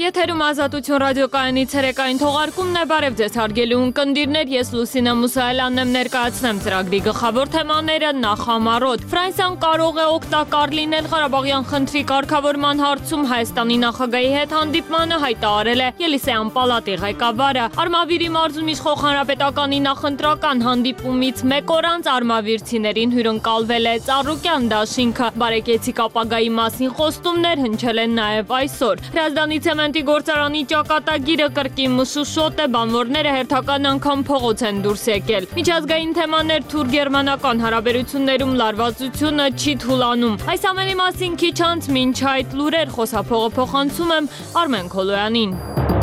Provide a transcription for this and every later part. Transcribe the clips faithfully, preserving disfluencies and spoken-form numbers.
Եթերում Ազատություն ռադիոկայանի ցերեկային թողարկումն է, բարև ձեզ հարգելի ունկնդիրներ, ես Լուսինե Մուսայելյանն եմ, ներկայացնեմ ծրագրի գլխավոր թեմաները նախամարոտ։ Ֆրանսիան կարող է օգտակար լինել Ղարաբաղյան խնդրի կարգավորման հարցում Հայաստանի նախագահի հետ հանդիպմանը հայտարարել է Ելիսեյան պալատի ղեկավարը։ Արմավիրի մարզում իշխող հանրապետականի նախընտրական հանդիպումից մեկ օր անց արմավիրցիներին հյուրընկալվել է Ծառուկյան դաշինքը։ Բարեկեցիկ ապագայի մասին խոստումներ հնչել են նաև այսօր։ Հրազդանի ցեմենտի գործարանի ճակատագիրը կրկին մշուշոտ է, բանվորները հերթական անգամ փողոց են դուրս եկել։ Միջազգային թեմաներ թուրք-գերմանական հարաբերություններում լարվածությունը չի թուլանում։ Այս ամենի մասին քիչ անց մինչ այդ լուրեր, խոսափողը փոխանցում եմ Արմեն Քոլոյանին։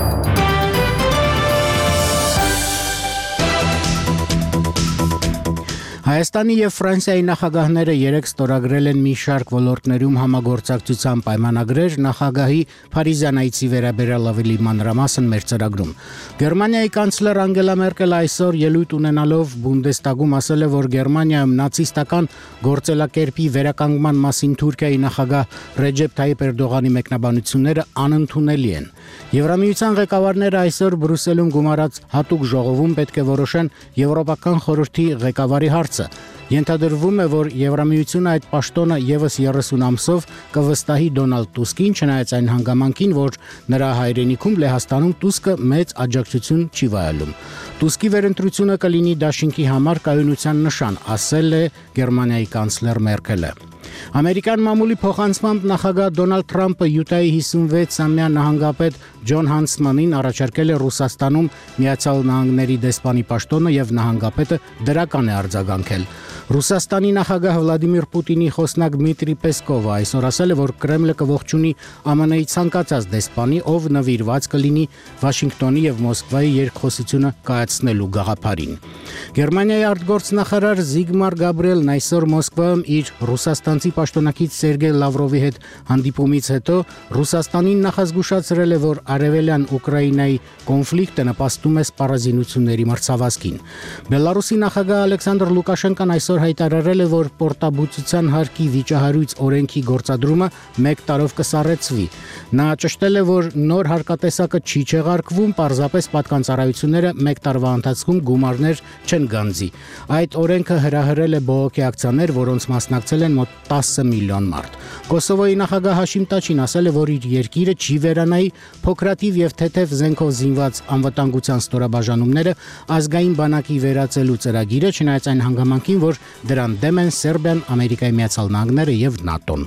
Հայաստանի և Ֆրանսիայի նախագահները երեկ ստորագրել են մի շարք ոլորտներում համագործակցության պայմանագրեր նախագահի Փարիզյան այցի վերաբերյալ ավելի մանրամասն մեր ծրագրում։ Գերմանիայի կանցլեր Անգելա Մերկելը այսօր ելույթ ունենալով Բունդեստագում ասել է, որ Գերմանիայում նացիստական գործելակերպի վերականգնման մասին Թուրքիայի նախագահ Ռեջեփ Թայիփ Էրդողանի մեկնաբանությունները անընդունելի են։ Եվրամիության ղեկավարները այսօր Բրյուսելում գումարած հատուկ ժողովում պետք է որոշեն Եվրոպական խորհրդի ղեկավարի հարցը։ Ենթադրվում է, որ Եվրամիությունը այդ պաշտոնը ևս երեսուն ամսով կվստահի Դոնալդ Տուսկին, չնայած այն հանգամանքին, որ նրա հայրենիքում Լեհաստանում Տուսկը մեծ աջակցություն չի վայելում։ Տուսկի վերընտրությունը կլինի դաշինքի համար կայունության նշան, ասել է Գերմանիայի կանցլեր Մերկելը։ Ամերիկյան մամուլի փոխանցմամբ նախագահ Դոնալդ Թրամփը Յուտայի հիսունվեց-ամյա նահանգապետ Ջոն Հանսմանին առաջարկել է Ռուսաստանում Միացյալ Նահանգների դեսպանի պաշտոնը եւ նահանգապետը դրական է արձագանքել։ Ռուսաստանի նախագահ Վլադիմիր Պուտինի խոսնակ Դմիտրի Պեսկովը այսօր ասել է, որ Կրեմլը կողջունի ԱՄՆ-ի ցանկացած դեսպանի, ով նվիրված կլինի Վաշինգտոնի եւ Մոսկվայի երկխոսությունը կայացնելու գաղափարին։ Գերմանիայի արտգործնախարար Զիգմար Գաբրիելն այսօր Մոսկվայում իր ռուսաստանցի պաշտոնակից Սերգեյ Լավրովի հետ հանդիպումից հետո Ռուսաստանին նախազգուշացրել է, որ արևելյան Ուկրաինայի կոնֆլիկտը նպաստում է սպառազինությունների մրցավազքին։ Բելարուսի նախագահ Ալեքսանդր Լուկաշենկոն այսօր հայտարարել է, որ պորտաբուծության հարկի վիճահարույց օրենքի գործադրումը մեկ տարով կսառեցվի։ Նա ճշտել է, որ նոր հարկատեսակը չի չեղարկվում, պարզապես պատկանծառայությունները մեկ տարվա ընթացքում գումարներ չեն գանձի։ Այդ օրենքը հրահրել է բողոքի ակցիաներ, որոնց մասնակցել են մոտ տասը միլիոն մարդ։ Կոսովոյի նախագահ Հաշիմ Տաչին ասել է, որ իր երկիրը չի վերանայի փոքրաթիվ եւ թեթև զենքով զինված անվտանգության ստորաբաժանումները ազգային բանակի վերածելու ծրագիրը, չնայած այն հանգամանքին, որ դրան դեմ են Սերբիան, Ամերիկայի Միացյալ Նահանգները եւ ՆԱՏՕ-ն։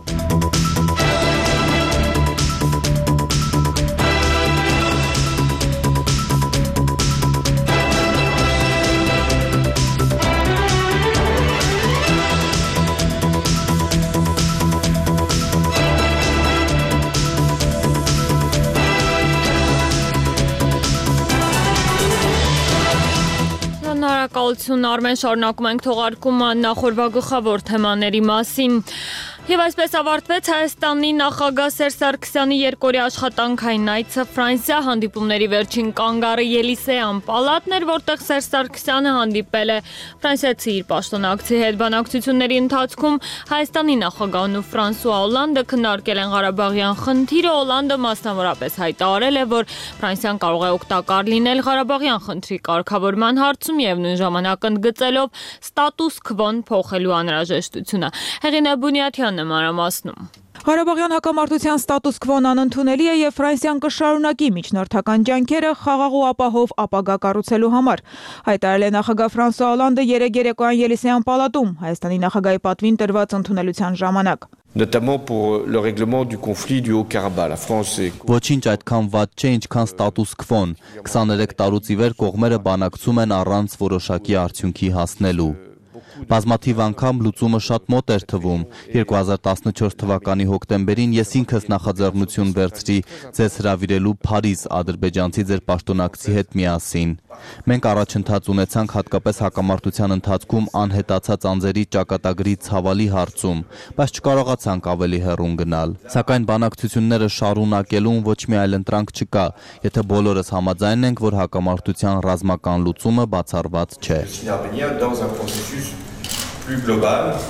Շնորհակալություն Արմեն, շարունակում ենք թողարկումը նախորդ գլխավոր թեմաների մասին։ Եվ այսպես ավարտվեց Հայաստանի նախագահ Սերժ Սարգսյանի երկօրյա աշխատանքային այցը Ֆրանսիա, հանդիպումների վերջին կանգառը Ելիսեյան պալատն էր, որտեղ Սերժ Սարգսյանը հանդիպել է ֆրանսիացի իր պաշտոնակցի հետ։ Բանակցությունների ընթացքում Հայաստանի նախագահն ու Ֆրանսուଆ Օլանդը քննարկել են Ղարաբաղյան խնդիրը։ Օլանդը մասնավորապես հայտարարել է, որ Ֆրանսիան կարող է օգտակար լինել Ղարաբաղյան խնդրի կարգավորման հարցում եւ նույն ժամանակ ընդգծելով ստատուս քվոն փոխելու անհրաժեշտությունը։ Հեղինե Բունյաթյան մանրամասնում։ Ղարաբաղյան հակամարտության ստատուս քվոն անընդունելի է եւ Ֆրանսիան կշարունակի միջնորդական ջանքերը խաղաղ ու ապահով ապագա կառուցելու համար, հայտարարել է նախագահ Ֆրանսուଆ Օլանդը երեկ երեկոյան Ելիսեյան պալատում Հայաստանի նախագահի պատվին տրված ընդունելության ժամանակ։ Notamment pour le règlement du conflit du Haut-Karabakh. La France est Ոչինչ այդքան վատ չէ, ինչքան ստատուս քվոն։ քսաներեք տարուց ի վեր կողմերը բանակցում են առանց որոշակի արդյունքի հասնելու։ Բազմաթիվ անգամ լուծումը շատ մոտ էր թվում։ երկու հազար տասնչորս թվականի հոկտեմբերին ես ինքս նախաձեռնություն վերցրի ձեզ հրավիրելու Փարիզ ադրբեջանցի ձեր պաշտոնակցի հետ միասին։ Մենք առաջընթաց ունեցանք հատկապես հակամարտության ընթացքում անհետացած անձերի ճակատագրի ցավալի հարցում, բայց չկարողացանք ավելի հեռուն գնալ։ Սակայն բանակցությունները շարունակելուն ոչ մի այլ ընտրանք չկա, եթե բոլորս համաձայն ենք, որ հակամարտության ռազմական լուծումը բացառված չէ։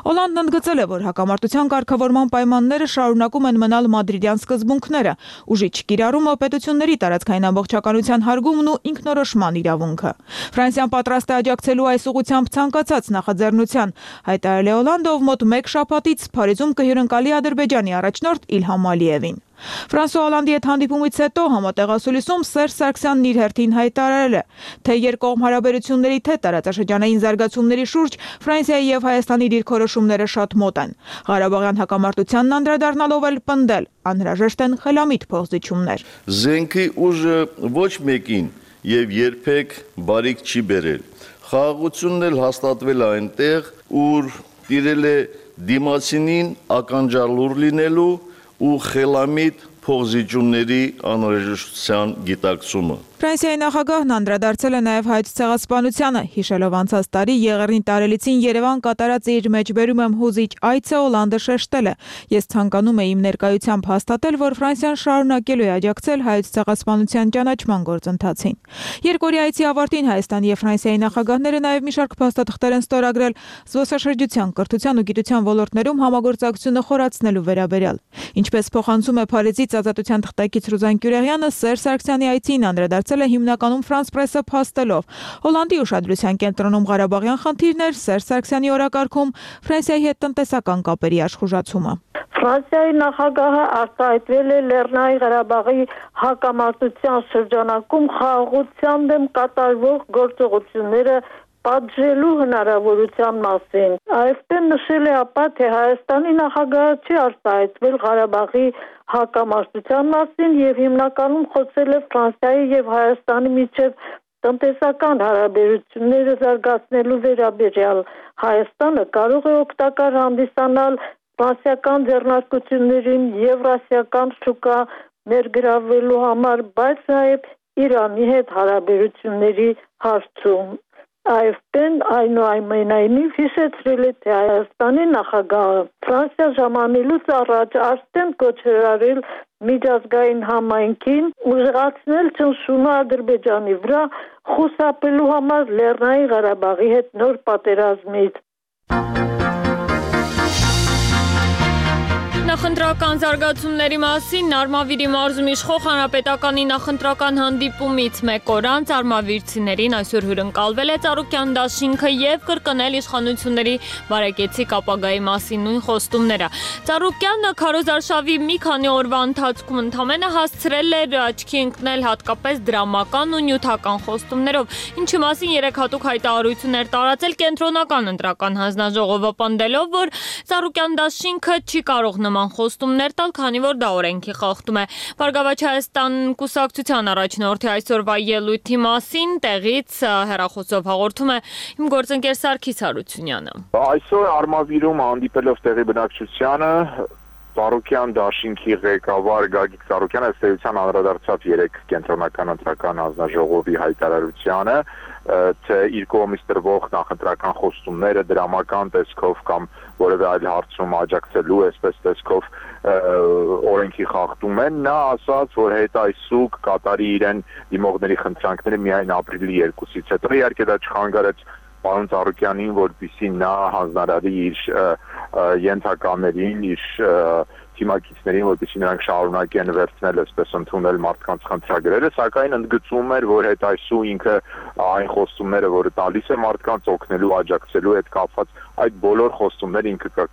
Օլանդն ընդգծել է, որ հակամարտության կարգավորման պայմանները շարունակում են մնալ մադրիդյան սկզբունքները, ուժի չկիրառումը, պետությունների տարածքային ամբողջականության հարգումն ու ինքնորոշման իրավունքը։ Ֆրանսիան պատրաստ է աջակցելու այս ուղղությամբ ցանկացած նախաձեռնության, հայտարարել է Օլանդը, ով մոտ մեկ շաբաթից Փարիզում կհյուրընկալի Ադրբեջանի առաջնորդ Իլհամ Ալիևին։ Ֆրանսուଆ Օլանդի հետ հանդիպումից հետո համատեղ ասուլիսում Սերժ Սարգսյանն իր հերթին հայտարարել է, թե երկկողմ հարաբերությունների թե տարածաշրջանային զարգացումների շուրջ Ֆրանսիայի եւ Հայաստանի դիրքորոշումները շատ մոտ են։ Ղարաբաղյան հակամարտությանն անդրադառնալով էլ պնդել, անհրաժեշտ են խելամիտ փոխզիջումներ։ Զենքի ուժը ոչ մեկին եւ երբեք բարիք չի բերել։ Խաղաղությունն էլ հաստատվել է այնտեղ, ուր տիրել է դիմացինին ականջալուր լինելու ու խելամիտ փոխզիջումների անհրաժեշտության գիտակցումը։ Ֆրանսիայի նախագահն անդրադարձել է նաև հայոց ցեղասպանությանը, հիշելով անցած տարի Եղեռնի տարելիցին Երևան կատարած իր մեջբերում եմ հուզիչ այցը Օլանդը շեշտել է. Ես ցանկանում եմ իմ ներկայությամբ հաստատել, որ Ֆրանսիան շարունակելու է աջակցել հայոց ցեղասպանության ճանաչման գործընթացին։ Երկօրյա այցի ավարտին Հայաստանի եւ Ֆրանսիայի նախագահները նաև մի շարք փաստաթղթեր են ստորագրել զբոսաշրջության, կրթության ու գիտության ոլորտներում համագործակցությունը խորացնելու վերաբերյալ։ Ինչպես փոխանցում է Փարիզից Ազատության թղթակից Ռուզան Կյուրեղյանը, Սերժ Սարգսյանի այցին անդրադարձել է հիմնականում Ֆրանս պրեսը փաստելով։ Հոլանդի ուշադրության կենտրոնում Ղարաբաղյան խնդիրներ, Սերժ Սարգսյանի օրակարգում Ֆրանսիայի հետ տնտեսական կապերի աշխուժացումը։ Ֆրանսիայի նախագահը արտահայտվել է Լեռնային Ղարաբաղի հակամարտության շրջանակում խաղաղության դեմ կատարվող գործողությունները պատժելու հնարավորության մասին։ Այստեղ նշել է ապա, թե Հայաստանի նախագահը չի արտահայտվել Ղարաբաղի հակամարտության մասին եւ հիմնականում խոսել է Ֆրանսիայի եւ Հայաստանի միջև տնտեսական հարաբերությունները զարգացնելու վերաբերյալ։ Հայաստանը կարող է օգտակար հանդիսանալ ֆրանսիական ձեռնարկություններին եվրասիական շուկա ներգրավելու համար, բայց նաեւ Իրանի հետ հարաբերությունների հարցում։ Այստեղ այնուամենայնիվ հիշեցրել է, թե Հայաստանի նախագահը Ֆրանսիա ժամանելուց առաջ արդեն կոչեր արել միջազգային համայնքին ուժեղացնել ճնշումը Ադրբեջանի վրա խուսափելու համար Լեռնային Ղարաբաղի հետ նոր պատերազմից։ Նախընտրական զարգացումների մասին Արմավիրի մարզում իշխող հանրապետականի նախընտրական հանդիպումից մեկ օր անց արմավիրցիներին այսօր հյուրընկալվել է Ծառուկյան դաշինքը եւ կրկնել իշխանությունների բարեկեցիկ ապագայի մասին նույն խոստումները։ Ծառուկյանը քարոզարշավի մի քանի օրվա ընթացքում ընդամենը հասցրել էր աչքի ընկնել հատկապես դրամական ու նյութական խոստումներով, ինչի մասին երեք հատուկ հայտարարություններ տարածել կենտրոնական ընտրական հանձնաժողովը, պնդելով, որ Ծառուկյան դաշինքը չի կարող նման խոստումներ տալ, քանի որ դա օրենքի խախտում է։ Բարգավաճ Հայաստան կուսակցության առաջնորդի այսօրվա ելույթի մասին տեղից հեռախոսով հաղորդում է իմ գործընկեր Սարգիս Հարությունյանը։ Այսօր Արմավիրում հանդիպելով տեղի բնակչությանը Ծառուկյան դաշինքի ղեկավար Գագիկ Ծառուկյանը ըստ էության անդրադարձավ երեք կենտրոնական ընտրական հանձնաժողովի հայտարարությանը, թե իր կողմից տրվող նախընտրական խոստումները դրամական տեսքով կամ որևէ այլ հարցում աջակցելու այսպես տեսքով օրենքի խախտում են։ Նա ասաց, որ հետայսուկ կատարի իրեն դիմողների խնդրանքները միայն ապրիլի երկուսից հետո։ Իհարկե դա չխանգարեց պարոն Ծառուկյանին, որպեսզի նա հանձնարարի իր ենթականերին, իր թիմակիցներին, որպեսզի նրանք շարունակեն վերցնել, այսպես ընդունել մարդկանց խնդրագրերը, սակայն ընդգծում էր, որ հետայսու ինքը այն խոստումները, որը տալիս է մարդկանց օգնելու, աջակցելու հետ կապված, այդ բոլոր խոստումները ինքը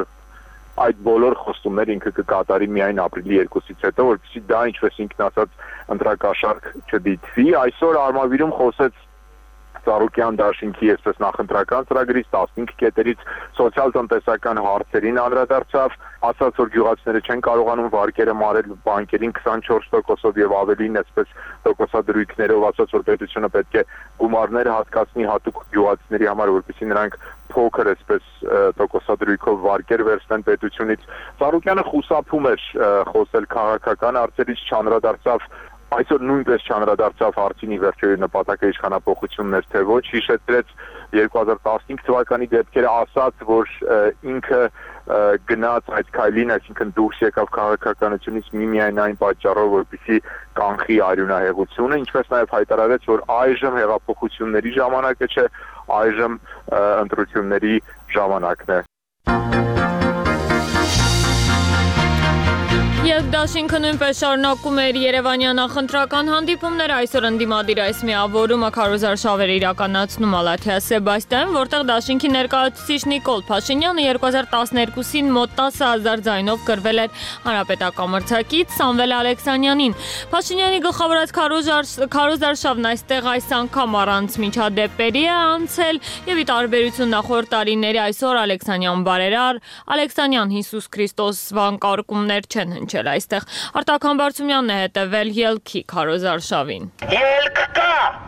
այդ բոլոր խոստումները ինքը կկատարի միայն ապրիլի երկուսից հետո, որպեսզի դա, ինչպես ինքն ասաց, ընտրակաշառք չդիտվի։ Այսօր Արմավիրում խոսեց Ծառուկյան դաշինքի այսպես նախընտրական ծրագրից տասնհինգ կետերից սոցիալ-տնտեսական հարցերին անդրադարձավ, ասաց, որ գյուղացիները չեն կարողանում վարկերը մարել բանկերին քսանչորս տոկոսով եւ ավելին այսպես տոկոսադրույքներով, ասաց, որ պետությունը պետք է գումարներ հատկացնի հատուկ գյուղացիների համար, որպեսզի նրանք փոքր այսպես տոկոսադրույքով վարկեր վերցնեն պետությունից։ Ծառուկյանը խուսափում էր խոսել քաղաքական հարցերից, չանդրադարձավ այսօր նույնպես չանդրադարձավ հարցին ի վերջո նպատակը իշխանափոխությունն էր թե ոչ, հիշեցրեց երկու հազար տասնհինգ թվականի դեպքերը, ասաց, որ ինքը գնաց այդ քայլին, այսինքն դուրս եկավ քաղաքականությունից միմիայն այն պատճառով, որպեսզի կանխի արյունահեղությունը, ինչպես նաև հայտարարեց, որ այժմ հեղափոխությունների ժամանակը չէ, այժմ ընտրությունների ժամանակն է։ Եվ դաշինքը նույնպես շարունակում էր Երևանյան նախընտրական հանդիպումները, այսօր ընդդիմադիր այս միավորումը քարոզար շավեր իրականացնում Ալաթիա Սեբաստիան, որտեղ դաշինքի ներկայացուցիչ Նիկոլ Փաշինյանը երկու հազար տասներկուսին մոտ տասը հազար ձայնով գրվել էր հանրապետական մրցակից Սամվել Ալեքսանյանին։ Փաշինյանի գլխավորած քարոզար շավն այստեղ այս անգամ առանց միջադեպերի է անցել եւ ի տարբերություն նախորդ տարիների այսօր Ալեքսանյան բարերար, Ալեքսանյան Հիսուս Քրիստոս վանկարկումներ չեն հնչել այստեղ։ Արտակ Համբարձումյանն է հետևել ելքի քարոզար շավին։ Ելք կա!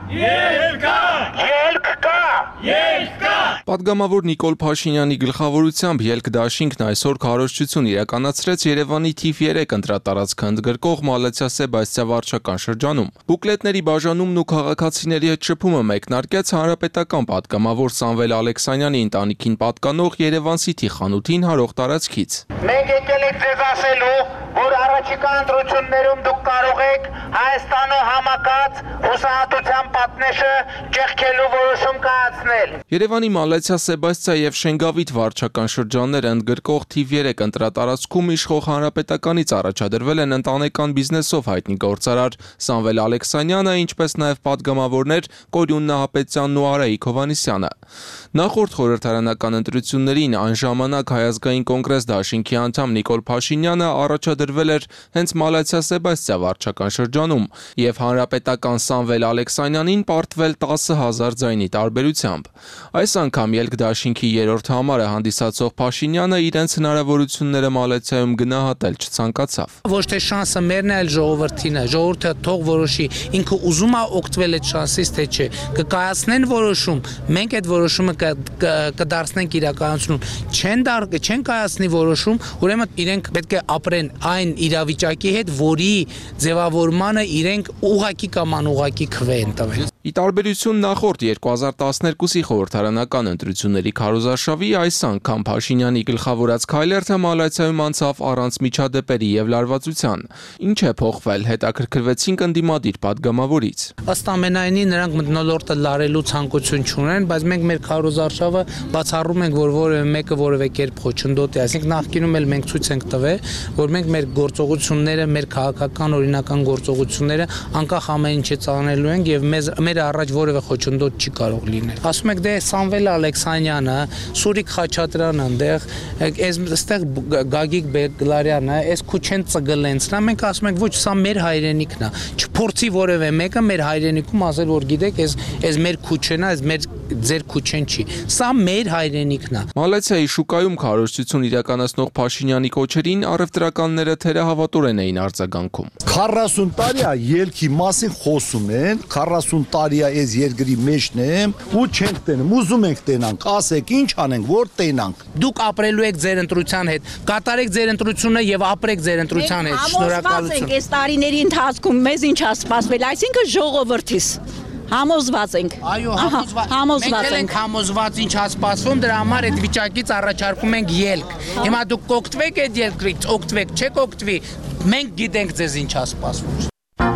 Ելք կա! Ելք կա! Ելք կա! Պատգամավոր Նիկոլ Փաշինյանի գլխավորությամբ ելք դաշինքն այսօր քարոզչություն իրականացրեց Երևանի թիվ երեք ընտրատարածքը ընդգրկող Մալաթիա Սեբաստիա վարչական շրջանում։ Բուկլետների բաժանումն ու քաղաքացիների հետ շփումը մեկնարկեց հանրապետական պատգամավոր Սամվել Ալեքսանյանի ընտանիքին պատկանող Երևանցիթի խանութին հարող տարածքից։ Մենք եկել ենք ձեզ ասելու, որ առաջիկա ընտրություններում դուք կարող եք Հայաստանը համակած հուսահատության պատնեշը ճեղքելու որոշում կայացնել։ Երևանի Մալաթիա Սեբաստիա եւ Շենգավիթ վարչական շրջանները ընդգրկող թիվ երեք ընտրատարածքում իշխող հանրապետականից առաջադրվել են ընտանեկան բիզնեսով հայտնի գործարար Սամվել Ալեքսանյանը, ինչպես նաեւ պատգամավորներ Կորյուն Նահապետյանն ու Արայիկ Հովհաննիսյանը։ Նախորդ խորհրդարանական ընտրություններին այն ժամանակ Հայ ազգային կոնգրես դաշինքի անդամ Նիկոլ Փաշինյանը առաջադրվել էր հենց Մալաթիա Սեբաստիա վարչական շրջանում եւ հանրապետական Սամվել Ալեքսանյանին պարտվել տասը հազար ձայնի տարբերությամբ։ Այս անգամ ելք դաշինքի երրորդ համարը հանդիսացող Փաշինյանը իրենց հնարավորությունները Մալաթիայում գնահատել չցանկացավ։ Ոչ թե շանսը մերն է, այլ ժողովրդին է, ժողովուրդը թող որոշի, ինքը ուզում է օգտվել այդ շանսից, թե չէ։ Կկայացնեն որոշում, մենք այդ որոշումը կդարձնենք իրականություն, չեն դար չեն կայացնի որոշում, ուրեմն իրենք պետք է ապրեն այն իրավիճակի հետ, որի ձևավորմանը իրենք ուղակի կամ անուղակի քվե են տվել։ Ի տարբերություն նախորդ երկու հազար տասներկուսի խորհրդարանական ընտրությունների քարոզարշավի, այս անգամ Փաշինյանի գլխավորած քայլերթը Մալաթիայում անցավ առանց միջադեպերի եւ լարվածության։ Ինչ է փոխվել, հետաքրքրվեցինք ընդդիմադիր պատգամավորից։ Ըստ ամենայնի նրանք մթնոլորտը լարելու ցանկություն չունեն, բայց մենք մեր քարոզարշավը բացառում ենք, որ որևէ մեկը որևէ կերպ խոչընդոտ է, այսինքն նախկինում էլ մենք ցույց ենք տվել, որ մենք մեր գործողությունները, մեր քաղաքական օրինական գործողությունները անկախ ամեն ինչից անելու ենք եւ մեզ մեր առաջ որևէ խոչընդոտ չի կարող լինել։ Ասում եք դե Սամվել Ալեքսանյանը, Սուրիկ Խաչատրյանը, այնտեղ այստեղ Գագիկ Բեգլարյանը, այս քուչեն ծգլենցնա, մենք ասում ենք ոչ, սա մեր հայրենիքն է։ Չփորձի որևէ մեկը մեր հայրենիքում ասել, որ գիտեք, այս այս մեր քուչեն է, այս մեր ձեր քուչեն չի։ Սա մեր հայրենիքն է։ Մալաթիայի շուկայում քարոզչություն իրականացնող Փաշինյանի կոչերին առևտրականները թերահավատորեն էին արձագանքում։ քառասուն տարի է ելքի մասին խոսում են, քառասուն տարի է այս երկրի մեջն եմ ու չենք տենում, ուզում ենք տենանք, ասեք ինչ անենք, որ տենանք։ Դուք ապրելու եք ձեր ընտրության հետ, կատարեք ձեր ընտրությունը եւ ապրեք ձեր ընտրության հետ։ Շնորհակալություն։ Այս տարիների ընթացքում մեզ ինչ է սպասվել, այսինքն ժողովրդից համոզված ենք։ Այո, համոզված ենք։ Մենք համոզված ինչ է սպասվում, դրա համար այդ վիճակից առաջարկում ենք ելք։ Հիմա դուք կօգտվեք այդ ելքից, օգտվեք, չեք օգտվի, մենք գիտենք ձեզ ինչ է սպասվում։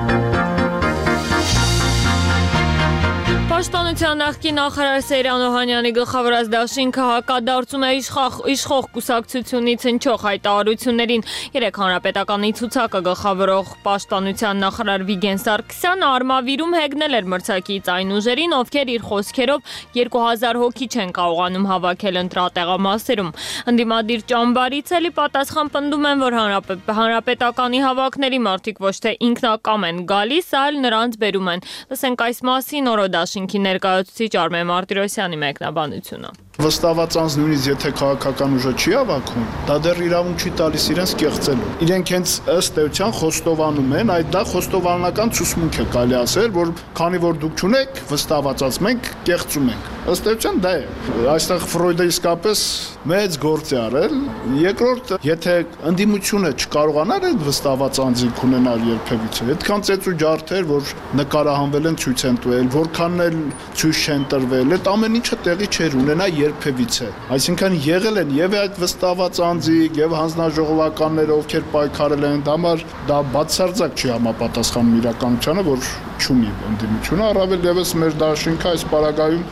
Պաշտպանության նախկին նախարար Սեյրան Օհանյանի գլխավորած դաշինքը հակադարձում է իշխող կուսակցությունից հնչող հայտարարություններին։ Երեք հանրապետականի ցուցակը գլխավորող պաշտպանության նախարար Վիգեն Սարգսյանը արմավիրում հեգնել էր մրցակից այն ուժերին, ովքեր իր խոսքերով երկու հազար հոգի չեն կարողանում հավաքել ընտրատեղամասերում։ Ընդդիմադիր ճամբարից էլի պատասխան պնդում են, որ հանրապետականի հավաքների մարդիկ ոչ թե ինքնակամ են գալիս, այլ նրանց բերում են։ Լսենք այս մասին օրո դաշինքի ներկայացուցիչ Արմեն Մարտիրոսյանի մեկնաբանությունը։ Վստահված անձ նույնիսկ եթե քաղաքական ուժը չի հավաքում, դա դեռ իրավունք չի տալիս իրենց կեղծելու։ Իրենք հենց ըստ էության խոստովանում են, այդ դա խոստովանական ցուցմունք է կարելի ասել, որ քանի որ դուք չունեք վստահված, մենք կեղծում ենք։ Ըստ էության դա է։ Այստեղ Ֆրոյդը իսկապես մեծ գործ է արել։ Երկրորդ, եթե ընդդիմությունը չկարողանար այդ վստահված անձիկ ունենալ երբևիցե, այդքան ծեծ ու ջարդեր, որ նկարահանվել են ցույց են տվել, որքանն էլ ցույց չեն տրվել, այդ ամեն ինչը տեղի չէր ունենա երբևիցե։ Այսինքն եղել են եւ այդ վստահված անձիկ եւ հանձնաժողովականները, ովքեր պայքարել են, դամար դա բացարձակ չի համապատասխանում իրականությանը, որ չունի ընդդիմությունը, առավել եւս մեր դաշինքը այս պարագայում այդ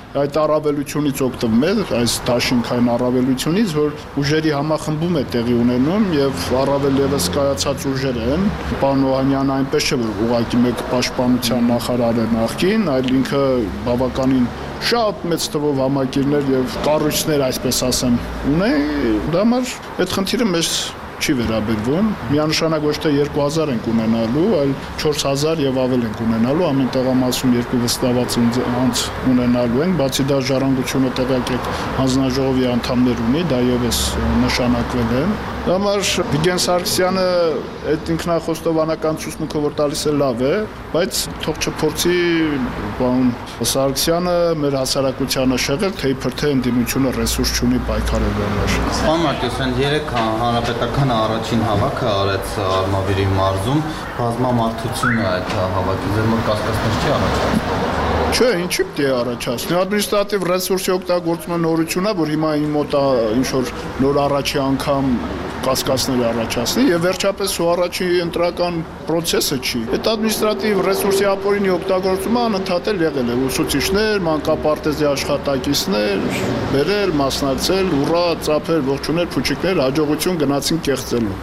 առավելությունից օգտվում է, այս դաշինքային առավելությունից, որ ուժերի համախմբում է տեղի ունենում եւ առավել եւս կայացած ուժեր են։ Պարոն Օհանյանը այնպես չէ, որ ուղղակի մեկ պաշտպանության նախարար է նախկին, այլ ինքը բավականին շատ մեծ թվով համակիրներ եւ կառույցներ, այսպես ասեմ, ունի, դա համար այդ խնդիրը մեզ չի վերաբերվում։ Միանշանակ ոչ թե երկու հազար ենք ունենալու, այլ չորս հազար եւ ավել ենք ունենալու, ամեն տեղամասում երկու վստահված անձ ունենալու ենք, բացի դա ժառանգությունը տեղյակ հանձնաժողովի անդամներ ունի, դա եւս նշանակվել է։ Դա համար Վիգեն Սարգսյանը այդ ինքնախոստովանական ցուցմունքը որ տալիս է լավ է, բայց թող չփորձի պարոն Սարգսյանը մեր հասարակությանը շեղել, թե իբր թե ընդդիմությունը ռեսուրս չունի պայքարելու համար։ Պարոն Մարտիրոսյան, երեք հանրապետական առաջին հավաքը արեց Արմավիրի մարզում, բազմամարդությունը այդ հավաքի ձեր մոտ կասկածներ չի առաջացնում։ Չէ, ինչի՞ պետք է առաջացնի։ Ադմինիստրատիվ ռեսուրսի օգտագործման նորությունն է, որ հիմա իմ մոտ ինչ որ նոր առաջի անգամ կասկածներ առաջացնի եւ վերջապես ու առաջի ընտրական process-ը չի։ Այդ ադմինիստրատիվ ռեսուրսի ապօրինի օգտագործումը անընդհատ եղել է ուսուցիչներ, մանկապարտեզի աշխատակիցներ, բերել, մասնակցել, ուռա, ծափեր, ողջունել, փուչիկներ, հաջողություն գնացին կեղծելու։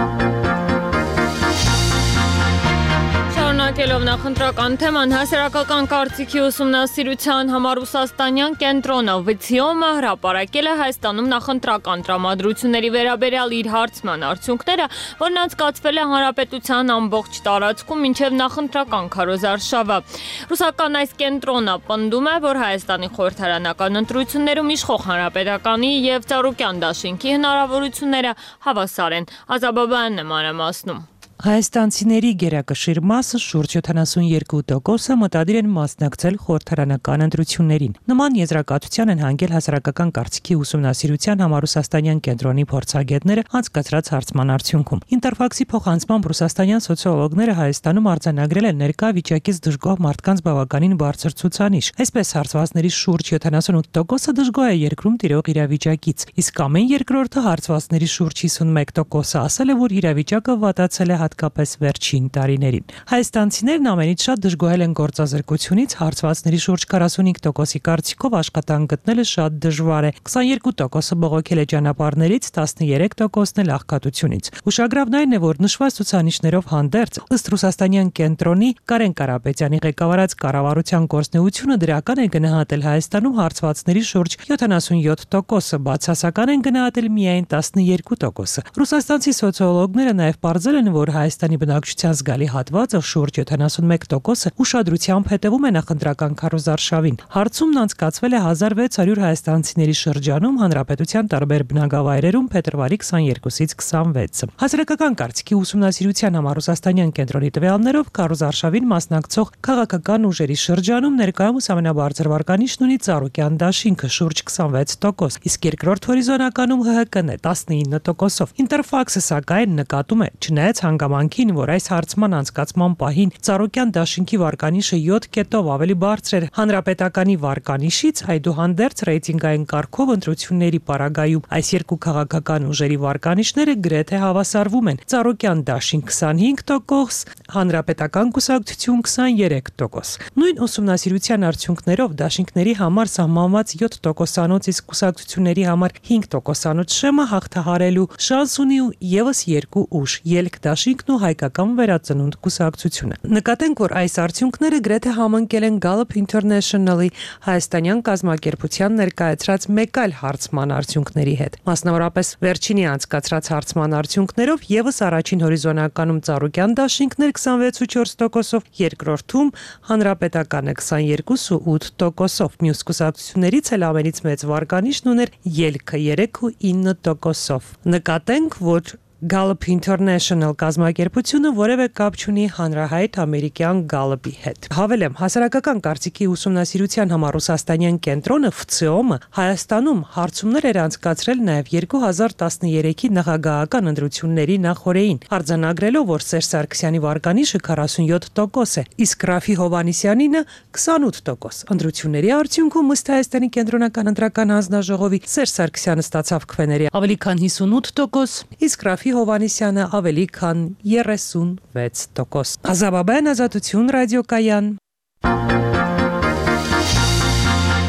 Շարունակելով նախընտրական թեման, հասարակական կարծիքի ուսումնասիրության համար Ռուսաստանյան կենտրոնը վիցիոմը հրապարակել է Հայաստանում նախընտրական տրամադրությունների վերաբերյալ իր հարցման արդյունքները, որն անցկացվել է հանրապետության ամբողջ տարածքում մինչև նախընտրական քարոզարշավը։ Ռուսական այս կենտրոնը պնդում է, որ Հայաստանի խորհրդարանական ընտրություններում իշխող հանրապետականի եւ Ծառուկյան դաշինքի հնարավորությունները հավասար են։ Ազաբաբյանն է մանրամասնում։ Հայաստանցիների գերակշիռ մասը շուրջ յոթանասունյոթ տոկոսը մտադիր են մասնակցել խորհրդարանական ընտրություններին։ Նման եզրակացության են հանգել հասարակական կարծիքի ուսումնասիրության համար Ռուսաստանյան կենտրոնի փորձագետները անցկացրած հարցման արդյունքում։ Ինտերֆաքսի փոխանցմամբ ռուսաստանյան սոցիոլոգները Հայաստանում արձանագրել են ներկա վիճակից դժգոհ մարդկանց բավականին բարձր ցուցանիշ։ Այսպես հարցվածների շուրջ յոթանասունութ տոկոսը դժգոհ է երկրում տիրող իրավիճակից, իսկ ամեն երկրորդը հարցվածների շուրջ հիսունմեկ տոկոսը ասել է, որ իրավիճակը վատացել է հատկապես վերջին տարիներին։ Հայաստանցիներն ամենից շատ դժգոհել են գործազրկությունից, հարցվածների շուրջ քառասունհինգ տոկոսի կարծիքով աշխատանք գտնելը շատ դժվար է, քսաներկու տոկոսը բողոքել է ճանապարհներից, տասներեք տոկոսն էլ աղքատությունից։ Ուշագրավն այն է, որ նշված ցուցանիշներով հանդերձ, ըստ Ռուսաստանյան կենտրոնի Կարեն Կարապետյանի ղեկավարած կառավարության գործնեությունը դրական է գնահատել Հայաստանում հարցվածների շուրջ յոթանասունյոթ տոկոսը, բացասական են գնահատել միայն տասներկու տոկոսը։ Ռուսաստանցի սոցիոլոգները նաև պարզել են, որ Հայաստանի բնակչության զգալի հատվածը շուրջ յոթանասունմեկ տոկոսը ուշադրությամբ հետևում է նախընտրական քարոզարշավին։ Հարցումն անցկացվել է հազար վեց հարյուր հայաստանցիների շրջանում հանրապետության տարբեր բնակավայրերում փետրվարի քսաներկուսից քսանվեցը։ Հասարակական կարծիքի ուսումնասիրության համար Ռուսաստանյան կենտրոնի տվյալներով քարոզարշավին մասնակցող քաղաքական ուժերի շրջանում ներկայումս ամենաբարձր վարկանիշն ունի Ծառուկյան դաշինքը շուրջ քսանվեց տոկոս, իսկ երկրորդ հորիզոնականում ՀՀԿ-ն է տասնինը տոկոսով։ Ինտերֆաքսը սակայն նկատում է, չնայած հանգամանքին, որ այս հարցման անցկացման պահին Ծառուկյան դաշինքի վարկանիշը յոթ կետով ավելի բարձր էր հանրապետականի վարկանիշից, այդուհանդերձ ռեյտինգային կարգով ընտրությունների պարագայում այս երկու քաղաքական ուժերի վարկանիշները գրեթե հավասարվում են։ Ծառուկյան դաշինք քսանհինգ տոկոս, հանրապետական կուսակցություն քսաներեք տոկոս։ Նույն ուսումնասիրության արդյունքներով դաշինքների համար սահմանված յոթ տոկոսանոց, իսկ կուսակցությունների համար հինգ տոկոսանոց շեմը հաղթահարելու շանս ունի եւս երկու ուժ՝ Ելք դաշինքն ու Հայկական վերածնունդ կուսակցությունը։ Նկատենք, որ այս արդյունքները գրեթե համընկել են Gallup International-ի հայաստանյան կազմակերպության ներկայացրած մեկ այլ հարցման արդյունքների հետ։ Մասնավորապես վերջինի անցկացրած հարցման արդյունքներով եւս առաջին հորիզոնականում Ծառուկյան դաշինքն էր քսանվեց ու չորս տոկոսով, երկրորդում հանրապետականը քսաներկու ու ութ տոկոսով։ Մյուս կուսակցություններից էլ ամենից մեծ վարկանիշն ուներ Ելքը երեք ու ինը տոկոսով։ Նկատենք, որ Gallup International կազմակերպությունը որևէ կապ չունի հանրահայտ ամերիկյան Gallup-ի հետ։ Հավելեմ, հասարակական կարծիքի ուսումնասիրության համար Ռուսաստանյան կենտրոնը վցիոմը Հայաստանում հարցումներ էր անցկացրել նաև երկու հազար տասներեքի նախագահական ընտրությունների նախօրեին, արձանագրելով, որ Սերժ Սարգսյանի վարկանիշը քառասունյոթ տոկոս է, իսկ Ռաֆի Հովհաննիսյանինը քսանութ տոկոս։ Ընտրությունների արդյունքում ըստ Հայաստանի կենտրոնական ընտրական հանձնաժողովի Սերժ Սարգսյանը ստացավ քվեների ավելի քան հիսունութ տոկոս, իսկ Ռաֆի Հովհաննիսյանը ավելի քան երեսունվեց տոկոս։ Ազաբաբյան, Ազատություն, ռադիոկայան։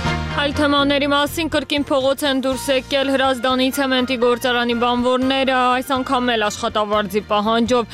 Այլ թեմաների մասին կրկին փողոց են դուրս եկել Հրազդանի ցեմենտի գործարանի բանվորները, այս անգամ էլ աշխատավարձի պահանջով։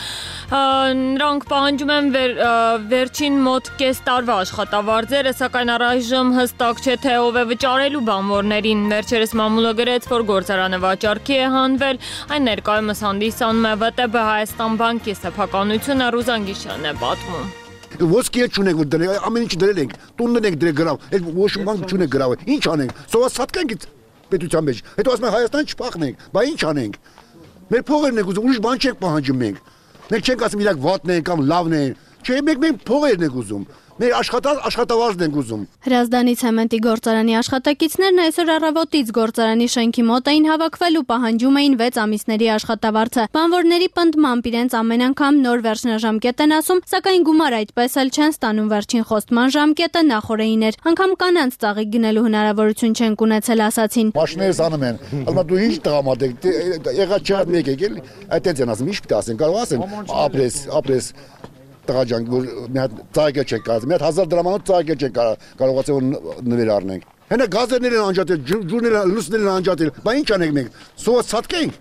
Նրանք պահանջում են վեր, վերջին մոտ կես տարվա աշխատավարձերը, սակայն առայժմ հստակ չէ թե ով է վճարելու բանվորներին։ Վերջերս մամուլը գրեց, որ գործարանը վաճառքի է հանվել, այն ներկայումս հանդիսանում է ՎՏԲ Հայաստան բանկի սեփականությունը, Ռուզան Գիշյանն է պատմում։ Ոսկի չունենք որ դրել, ամեն ինչ դրել ենք, տունն ենք դրել գրավ, այդ ոչ բան չունենք գրավ, ինչ անենք, սովաս սատկենք պետության մեջ, հետո ասում են Հայաստան չփախնենք, բա ինչ անենք, մեր փողերն ենք ուզում, ուրիշ բան չենք պահանջում մենք, մենք չենք ասում իրանք վատն են կամ լավն են, չէ մենք մենք փողերն ենք ուզում, մեր աշխատած աշխատավարձն ենք ուզում։ Հրազդանի ցեմենտի գործարանի աշխատակիցներն այսօր առավոտից գործարանի շենքի մոտ էին հավաքվել ու պահանջում էին վեց ամիսների աշխատավարձը։ Բանվորների պնդմամբ իրենց ամեն անգամ նոր վերջնաժամկետ են ասում, սակայն գումար այդպես էլ չեն ստանում, վերջին խոստման ժամկետը նախորդին էր։ Անգամ կանանց ծաղիկ գնելու հնարավորություն չեն ունեցել, ասացին։ Մաշիներս անում են, ասում դու ինչ տրամատ եք, եղած չեղած մեկ եկել, այդտեղ են ասում, ինչ պիտի ասեն, կարող ասեն, ապրես, ապրես տղաջանք, որ մի հատ ծաղիկը չեք կարած, մի հատ հազար դրամանոց ծաղիկը չեք կարողացել որ նվեր առնենք։ Հենա գազերներ են անջատել, ջուրները, լուսներ են անջատել, բա ինչ անենք մենք, սովաս ցատկենք։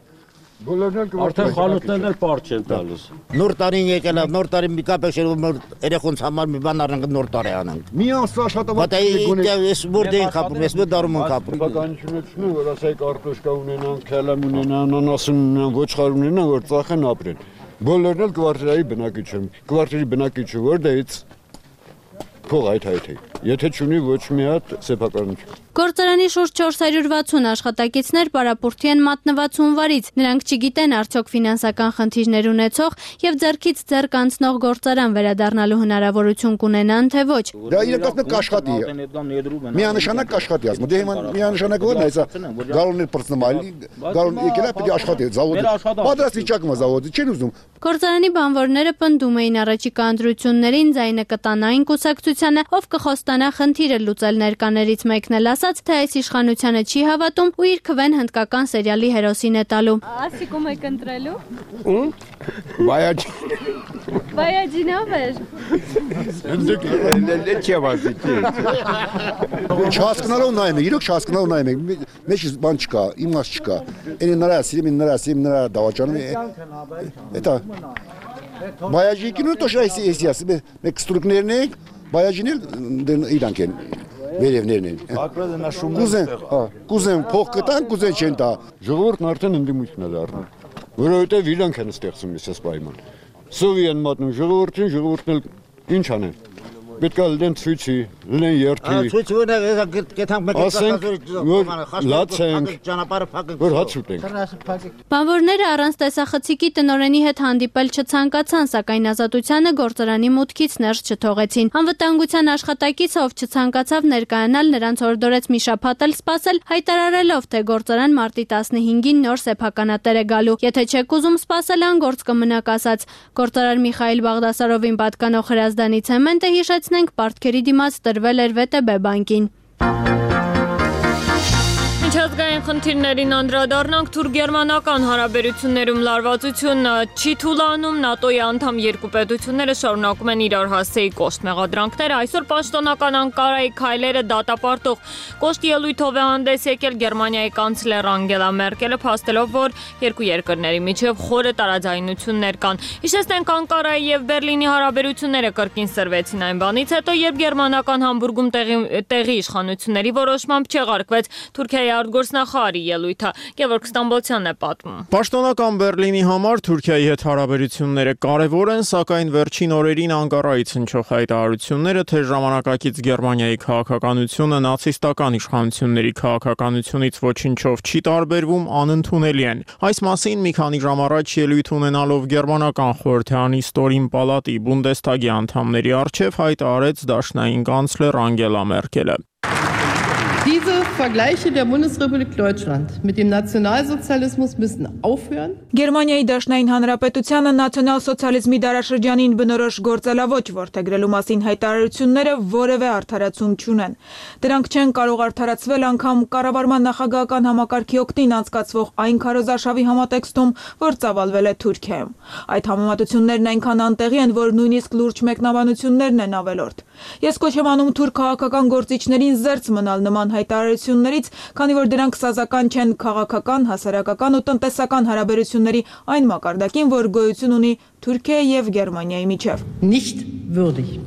Արդեն խանութներն էլ պարզ չեն տալիս։ Նոր տարին եկել է, նոր տարին մի կապ եք նոր երեխոնց համար մի բան առնենք, նոր տարի անենք։ Մի անսա աշխատավարձ գոնե։ Բայց այս որտե են կապում, ես մի դարում են կապում։ Բականությունը չնու, որ ասայի կարտոշկա ունենան, քելամ ունենան, անանաս ունենան, ոչխար ունենան, որ ծախեն ապրեն։ Բոլորն էլ կվարտիրայի բնակիչ են, կվարտիրի բնակիչը որտեղից փող այդ հայտ է, եթե չունի ոչ մի հատ սեփականություն։ Գործարանի շուրջ չորս հարյուր վաթսուն աշխատակիցներ պարապուրդի են մատնված հունվարից, նրանք չգիտեն արդյոք ֆինանսական խնդիրներ ունեցող եւ ձեռքից ձեռք անցնող գործարան վերադառնալու հնարավորություն կունենան թե ոչ։ Դա իրենք ասում են կաշխատի, միանշանակ կաշխատի ասում, դե հիմա միանշանակ ո՞րն է, այսա գարուններ պրծնում այլ, գարուն եկել է պիտի աշխատի, զավոդի, պատրաստ վիճակում է զավոդի, չեն ուզում։ Գործարանի բանվորները պնդում էին առաջիկա ընտրություններին ձայնը կտանային կուսակցությանը, ով կխոստանա խնդիրը լուծել ներկաներից մեկն էլ ասաց, թե այս իշխանությանը չի հավատում ու իր քվեն հնդկական սերիալի հերոսին է տալու։ Ասիկում եք ընտրելու։ Ում։ Բայաջ։ Բայաջինով էր։ Հնդիկ լեչի ավազի։ Չհասկանալով նայում եք, իրոք չհասկանալով նայում եք, մեջ բան չկա, իմաստ չկա։ Էնի նրա սիրում, նրա սիրում, նրա դավաճանում է։ Էտա Բայաջի կինո տոշ այսի էսի ասում է, մեկ ստրուկներն ենք, բայաջին էլ իրանք են, վերևներն են։ Կուզեն, կուզեն փող կտան, կուզեն չեն տա։ Ժողովուրդն արդեն ընդդիմություն է դառնում, որովհետև իրանք են ստեղծում իսես պայման։ Սովի են մատնում ժողովրդին, ժողովուրդն էլ ինչ անեն։ Պետք է լեն ցույցի, լեն երթի։ Ցույցը ո՞ն է, կեթանք մեկ լացենք, որ հաց ուտենք։ Բանվորները առանց տեսախցիկի տնօրենի հետ հանդիպել չցանկացան, սակայն ազատությանը գործարանի մուտքից ներս չթողեցին։ Անվտանգության աշխատակիցը, ով չցանկացավ ներկայանալ, նրանց հորդորեց մի շաբաթ էլ սպասել, հայտարարելով, թե գործարան մարտի տասնհինգին նոր սեփականատեր է գալու։ Եթե չեք ուզում սպասել, անգործ կմնաք, ասաց։ Գործարար Միխայիլ Բաղդասարովին պատկանող Հրազդանի ցեմենտը հիշեցնենք պարտքերի դիմաց տրվել էր ՎՏԲ բանկին։ Միջազգային խնդիրներին անդրադառնանք, թուրք-գերմանական հարաբերություններում լարվածությունը չի թուլանում, ՆԱՏՕ-ի անդամ երկու պետությունները շարունակում են իրար հասցեի կոշտ մեղադրանքները, այսօր պաշտոնական Անկարայի քայլերը դատապարտող կոշտ ելույթով է հանդես եկել Գերմանիայի կանցլեր Անգելա Մերկելը, փաստելով, որ երկու երկրների միջև խորը տարաձայնություններ կան։ Հիշեցնենք, Անկարայի եւ Բերլինի հարաբերությունները կրկին սրվեցին այն բանից հետո, երբ գերմանական Համբուրգում տեղի, տեղի իշխանությունների որոշմամբ չեղարկվեց Թուրքիայի արտգործնախարարի ելույթը։ Գևորգ Ստամբոլցյանն է պատմում։ Պաշտոնական Բերլինի համար Թուրքիայի հետ հարաբերությունները կարևոր են, սակայն վերջին օրերին Անկարայից հնչող հայտարարությունները, թե ժամանակակից Գերմանիայի քաղաքականությունը նացիստական իշխանությունների քաղաքականությունից ոչինչով չի տարբերվում, անընդունելի են։ Այս մասին մի քանի ժամ առաջ ելույթ ունենալով գերմանական խորհրդարանի ստորին պալատի Բունդեսթագի անդամների առջև հայտարարեց դաշնային կանցլեր Անգելա Մերկելը։ Diese Vergleiche der Bundesrepublik Deutschland mit dem Nationalsozialismus müssen aufhören. Գերմանիայի Դաշնային Հանրապետությանը նացիոնալ-սոցիալիզմի դարաշրջանին բնորոշ գործելավոճ որդեգրելու մասին հայտարարությունները որևէ արդարացում չունեն։ Դրանք չեն կարող արդարացվել անգամ կառավարման նախագահական համակարգի օգտին անցկացվող այն քարոզարշավի համատեքստում, որ ծավալվել է Թուրքիայում։ Այդ համեմատություններն այնքան անտեղի են, որ նույնիսկ լուրջ մեկնաբանություններն են ավելորդ։ Ես կոչ եմ անում թուրք քաղաքական գործիչներին զերծ մնալ նման հայտարարություններից, քանի որ դրանք սազական չեն քաղաքական, հասարակական ու տնտեսական հարաբերությունների այն մակարդակին, որ գոյություն ունի Թուրքիայի եւ Գերմանիայի միջև։ Nicht würdig.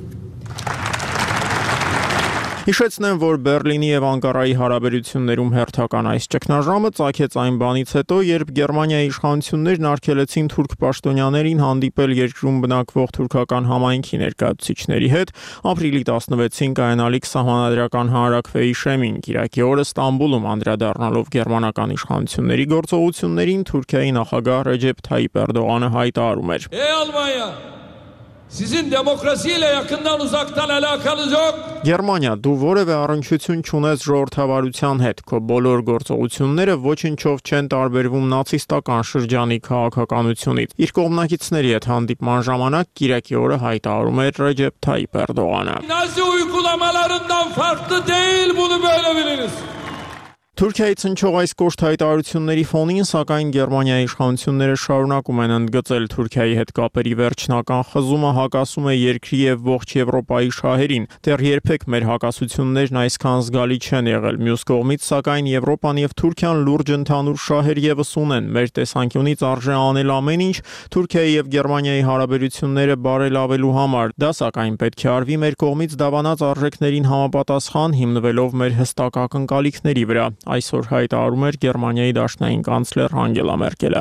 Հիշեցնեմ, որ Բերլինի եւ Անկարայի հարաբերություններում հերթական այս ճգնաժամը ծագեց այն բանից հետո, երբ Գերմանիայի իշխանություններն արգելեցին թուրք պաշտոնյաներին հանդիպել երկրում բնակվող թուրքական համայնքի ներկայացուցիչների հետ ապրիլի տասնվեցին կայանալիք սահմանադրական հանրաքվեի շեմին։ Կիրակի օրը Ստամբուլում անդրադառնալով գերմանական իշխանությունների գործողություններին Թուրքիայի նախագահ Ռեջեփ Թայիպ Էրդողանը հայտարարում էր. Ey Almanya, sizin demokrasiyle yakından uzaktan alakanız yok. Գերմանիա, դու որևէ առնչություն չունես ժողովրդավարության հետ, քո բոլոր գործողությունները ոչինչով չեն տարբերվում նացիստական շրջանի քաղաքականությունից։ Իր կողմնակիցների հետ հանդիպման ժամանակ Կիրակի օրը հայտարարում էր Ռեջեփ Թայիպ Էրդողանը. Nazi uygulamalarından farklı değil, bunu böyle biliniz. Թուրքիայից հնչող այս կոշտ հայտարարությունների ֆոնին, սակայն Գերմանիայի իշխանությունները շարունակում են ընդգծել Թուրքիայի հետ կապերի վերջնական խզումը հակասում է երկրի եւ ողջ Եվրոպայի շահերին։ Դեռ երբեք մեր հակասություններն այսքան զգալի չեն եղել։ Մյուս կողմից, սակայն Եվրոպան եւ Թուրքիան լուրջ ընդհանուր շահեր եւս ունեն։ Մեր տեսանկյունից արժե անել ամեն ինչ Թուրքիայի եւ Գերմանիայի հարաբերությունները բարելավելու համար։ Դա սակայն պետք է արվի մեր կողմից դավանած արժեքներին համապատասխան, հիմնվելով մեր հստակ ակնկալիքների վրա։ Այսօր հայտարարում էր Գերմանիայի դաշնային կանցլեր Անգելա Մերկելը։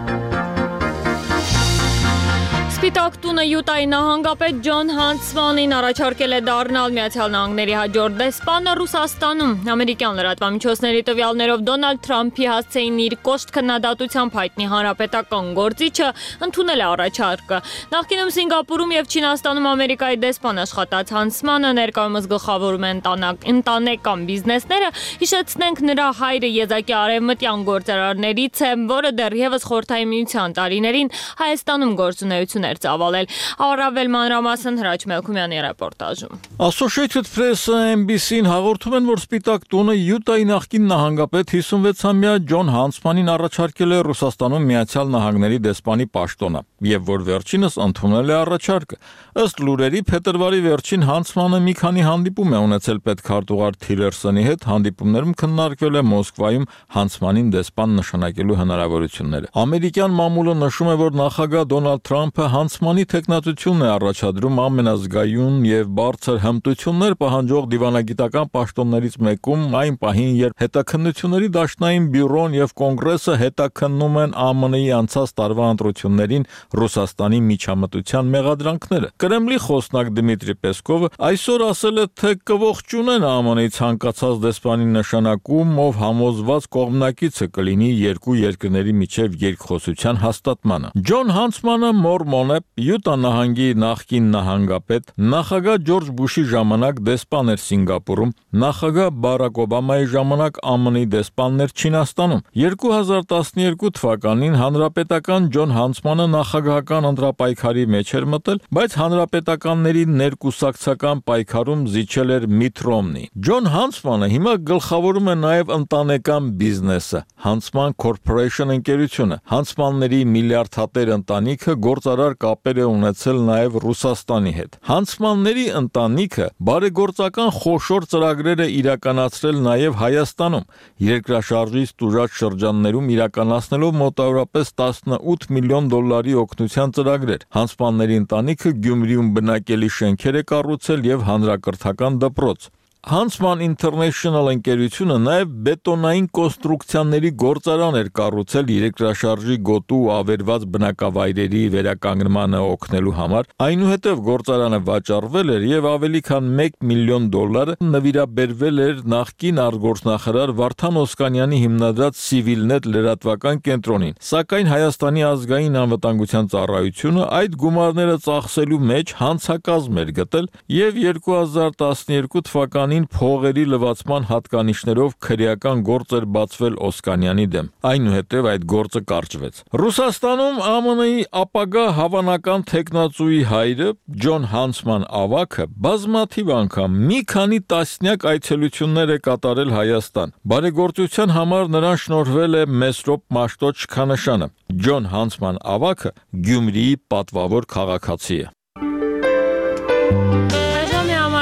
Սպիտակ տունը Յուտայի նահանգապետ Ջոն Հանցմանին առաջարկել է դառնալ Միացյալ Նահանգների հաջորդ դեսպանը Ռուսաստանում։ Ամերիկյան լրատվամիջոցների տվյալներով Դոնալդ Թրամփի հասցեին իր կոշտ քննադատությամբ հայտնի հանրապետական գործիչը ընդունել է առաջարկը։ Նախկինում Սինգապուրում եւ Չինաստանում Ամերիկայի դեսպան աշխատած Հանցմանը ներկայումս գլխավորում է ընտանեկան բիզնեսները։ Հիշեցնենք, նրա հայրը եզակի արևմտյան գործարարներից է, որը դեռևս Խորհրդային Միության տարիներին Հայաստանում գործունեություն ծավալել։ Առավել մանրամասն Հրաչ Մելքումյանի ռեպորտաժում։ Associated Press-ը N B C-ին հաղորդում են, որ Սպիտակ տունը Յուտայի նախկին նահանգապետ հիսունվեցամյա Ջոն Հանցմանին առաջարկել է Ռուսաստանում Միացյալ Նահանգների դեսպանի պաշտոնը, եւ որ վերջինս ընդունել է առաջարկը։ Ըստ լուրերի, փետրվարի վերջին Հանցմանը մի քանի հանդիպում է ունեցել պետքարտուղար Թիլերսոնի հետ, հանդիպումներում քննարկվել է Մոսկվայում Հանցմանին դեսպան նշանակելու հնարավորությունները։ Ամերիկյան մամուլը նշում է, որ նախագահ Դոնալդ Թրամփը Հանցմանի տեխնատությունն է առաջադրում ամենազգայուն եւ բարձր հմտություններ պահանջող դիվանագիտական պաշտոններից մեկում, այն պահին, երբ հետաքննությունների դաշնային բյուրոն եւ կոնգրեսը հետաքննում են Α M N-ի անցած տարվա ընտրություններին Ռուսաստանի միջամտության մեղադրանքները։ Կրեմլի խոսնակ Դմիտրի Պեսկովը այսօր ասել է, թե կողջունեն Α M N-ի ցանկացած դեսպանի նշանակում, ով համոզված կողմնակիցը կլինի երկու երկրների միջև երկխոսության հաստատմանը։ Ջոն Հանցմանը մորմոն է, Յուտա նահանգի նախկին նահանգապետ, նախագահ Ջորջ Բուշի ժամանակ դեսպան էր Սինգապուրում, նախագահ Բարակ Օբամայի ժամանակ Α M N-ի դեսպանն էր Չինաստանում։ երկու հազար տասներկու թվականին հանրապետական Ջոն Հանցմանը նախագահական ընտրապայքարի մեջ էր մտել, բայց հանրապետականների ներկուսակցական պայքարում զիջել էր Միթ Ռոմնի։ Ջոն Հանցմանը հիմա գլխավորում է նաև ընտանեկան բիզնեսը՝ Huntsman Corporation ընկերությունը։ Հանցմանների միլիարդատեր ընտանիքը գործարար կապեր է ունեցել նաև Ռուսաստանի հետ։ Հանցմանների ընտանիքը բարեգործական խոշոր ծրագրեր է իրականացրել նաև Հայաստանում։ Երկրաշարժից տուժած շրջաններում իրականացնելով մոտավորապես տասնութ միլիոն դոլարի օգնության ծրագրեր։ Հանցմանների ընտանիքը Գյումրիում բնակելի շենքեր է կառուցել եւ հանրակրթական դպրոց։ Huntsman International ընկերությունը նաև բետոնային կոնստրուկցիաների գործարան էր կառուցել երկրաշարժի գոտու ավերված բնակավայրերի վերականգնմանը օգնելու համար։ Այնուհետև գործարանը վաճառվել էր եւ ավելի քան մեկ միլիոն դոլարը նվիրաբերվել էր նախկին արտգործնախարար Վարդան Օսկանյանի հիմնադրած Civilnet լրատվական կենտրոնին։ Սակայն Հայաստանի ազգային անվտանգության ծառայությունը այդ գումարները ծախսելու մեջ հանցակազմ էր գտել եւ երկու հազար տասներկու թվականին փողերի լվացման հատկանիշներով քրեական գործ էր բացվել Օսկանյանի դեմ։ Այնուհետև այդ գործը կարճվեց։ Ռուսաստանում Α M N-ի ապագա հավանական տեխնացուի հայրը Ջոն Հանցման ավագը բազմաթիվ անգամ մի քանի տասնյակ այցելություններ է կատարել Հայաստան։ Բարեգործության համար նրան շնորհվել է Մեսրոպ Մաշտոց շքանշանը։ Ջոն Հանցման ավագը Գյումրիի պատվավոր քաղաքացի է։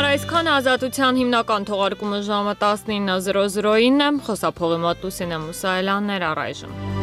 ազատության հիմնական թողարկումը ժամը տասնինը զրո զրոյին է, խոսափողի մոտ Լուսինե Մուսայելյանն էր առայժմ։